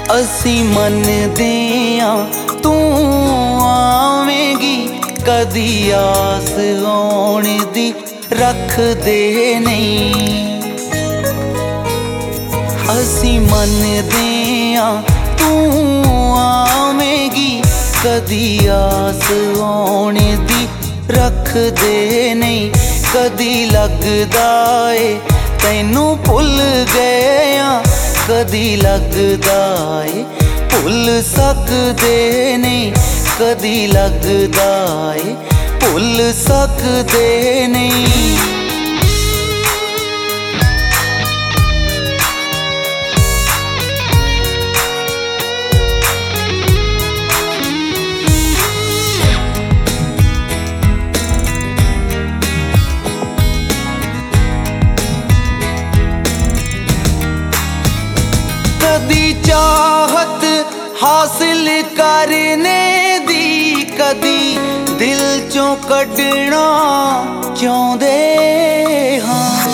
ਅਸੀਂ ਮੰਨਦੇ ਆਂ ਤੂੰ ਆਵੇਂਗੀ, ਕਦੀ ਆਸ ਆਉਣ ਦੀ ਰੱਖਦੇ ਨਹੀਂ। ਅਸੀਂ ਮੰਨਦੇ ਆਂ ਤੂੰ ਆਵੇਂਗੀ, ਕਦੀ ਆਸ ਆਉਣ ਦੀ ਰੱਖਦੇ ਨਹੀਂ। ਕਦੀ ਲੱਗਦਾ ਏ ਤੈਨੂੰ ਭੁੱਲ ਗਏ ਆਂ, ਕਦੀ ਲੱਗਦਾ ਏ ਭੁੱਲ ਸਕਦੇ ਨਹੀਂ। ਕਦੀ ਲੱਗਦਾ ਏ ਭੁੱਲ ਸਕਦੇ ਨਹੀਂ। कदी चाहत हासिल करने दी, कदी दिल चों कढ़ना चाहुंदे हां।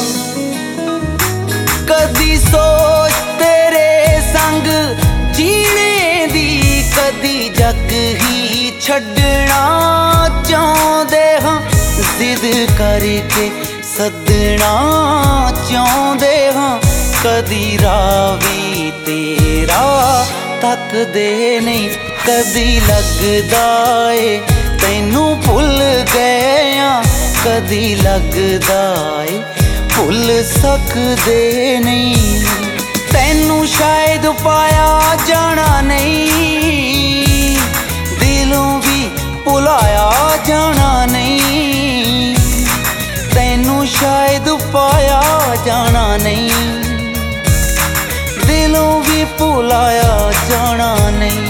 कदी सोच तेरे संग जीने दी, कदी जग ही छड्डना चाहुंदे हां। जिद करके सदना चाहुंदे हां, कदी रावी तेरा तकदे नहीं। कदी लगदा ए तैनू भुल गए ਆਂ, कदी लगदा ए भुल सकदे नहीं। तैनू शायद पाया जाना नहीं, दिलों भी भुलाया जाना नहीं। तैनू शायद पाया जाना नहीं, दिलों भी भुलाया जाना नहीं।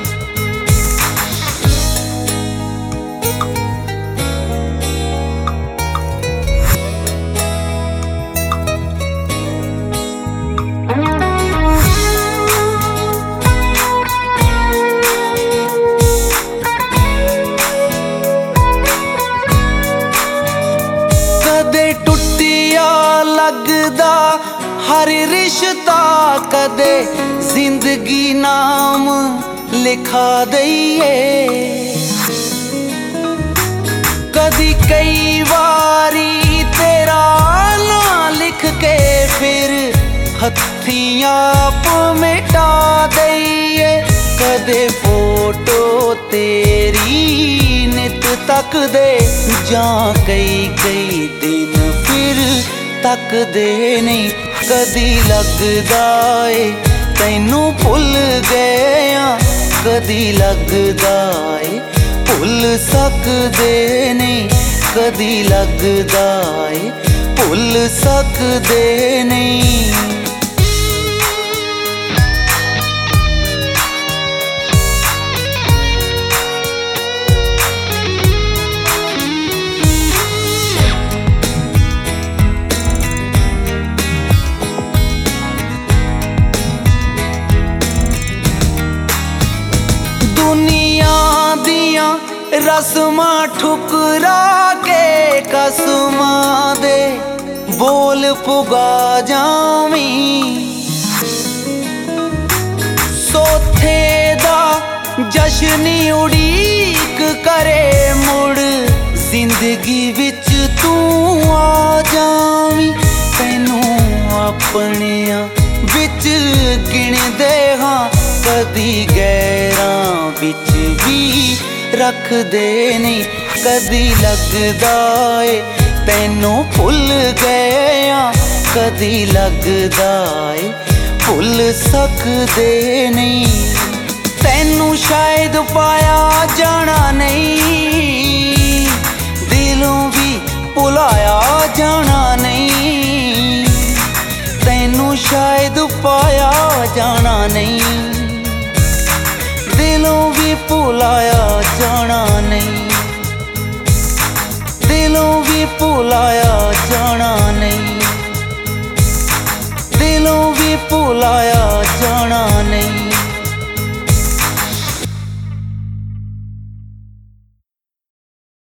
कदे टुटिया लगदा हर रिश्ता, कदे जिंदगी नाम लिखा दईए। कदी कई बारी तेरा ना लिख के फिर हत्थीं आप मिटा दईए। कदे फोटो तेरी नित तक दे, जां कई कई दिन फिर तकदे नहीं। कदी लगदा ए तैनू भुल गए ਆਂ, कदी लगदा ए भुल सकदे नहीं। कदी लगदा ए भुल सकदे नहीं। दुनिया दियां रस्मां ठुकरा के कसमां दे बोल पुगा जावीं। सोथे दा जश्न उड़ीक करे मुड़, जिंदगी विच तू आ जावीं। तैनू अपनियां विच गिणदे हां, कदी गैरां विच भी रखदे नहीं। कदी लगदा ए तैनू भुल गए ਆਂ, कदी लगदा ए भुल सकदे नहीं। तैनू शायद पाया जाना नहीं, दिलों भी भुलाया जाना नहीं। तैनू शायद पाया जाना नहीं, दिलों भी भुलाया जाना नहीं। दिलों भी भुलाया जाना नहीं, दिलों भी भुलाया जाना नहीं।